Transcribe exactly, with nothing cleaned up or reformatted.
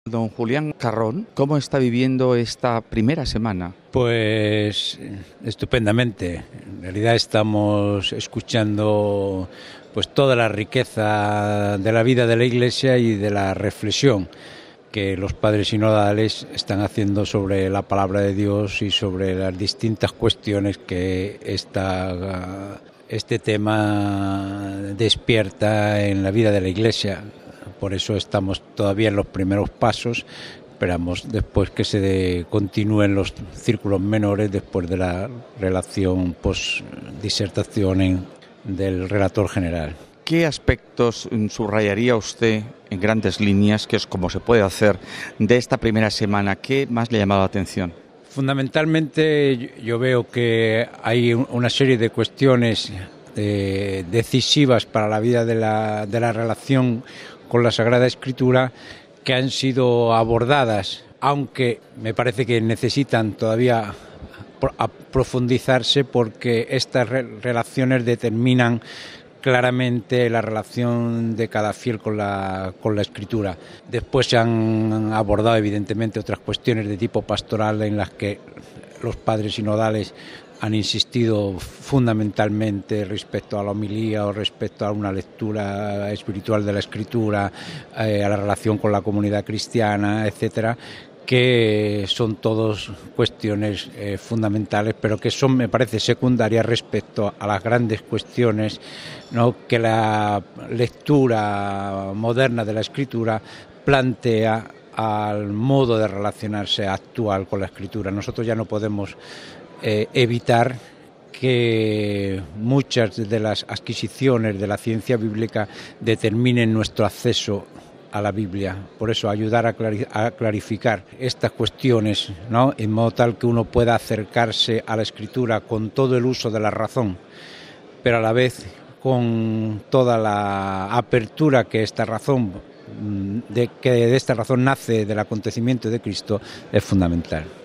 Don Julián Carrón, ¿cómo está viviendo esta primera semana? Pues estupendamente. En realidad estamos escuchando pues toda la riqueza de la vida de la Iglesia y de la reflexión que los padres sinodales están haciendo sobre la palabra de Dios y sobre las distintas cuestiones que esta, este tema despierta en la vida de la Iglesia. Por eso estamos todavía en los primeros pasos. Esperamos después que se de, continúen los círculos menores después de la relación post-disertación del relator general. ¿Qué aspectos subrayaría usted en grandes líneas, que es como se puede hacer, de esta primera semana? ¿Qué más le ha llamado la atención? Fundamentalmente yo veo que hay una serie de cuestiones eh, decisivas para la vida de la, de la relación con la Sagrada Escritura que han sido abordadas, aunque me parece que necesitan todavía profundizarse porque estas relaciones determinan claramente la relación de cada fiel con la, con la Escritura. Después se han abordado evidentemente otras cuestiones de tipo pastoral en las que los padres sinodales han insistido fundamentalmente respecto a la homilía o respecto a una lectura espiritual de la Escritura, eh, a la relación con la comunidad cristiana, etcétera, que son todos cuestiones eh, fundamentales, pero que son, me parece, secundarias respecto a las grandes cuestiones, ¿no?, que la lectura moderna de la Escritura plantea al modo de relacionarse actual con la Escritura. Nosotros ya no podemos eh, evitar que muchas de las adquisiciones de la ciencia bíblica determinen nuestro acceso a la Biblia. Por eso ayudar a, clari- a clarificar estas cuestiones, ¿no?, en modo tal que uno pueda acercarse a la Escritura con todo el uso de la razón, pero a la vez con toda la apertura que esta razón, de, que de esta razón nace del acontecimiento de Cristo, es fundamental.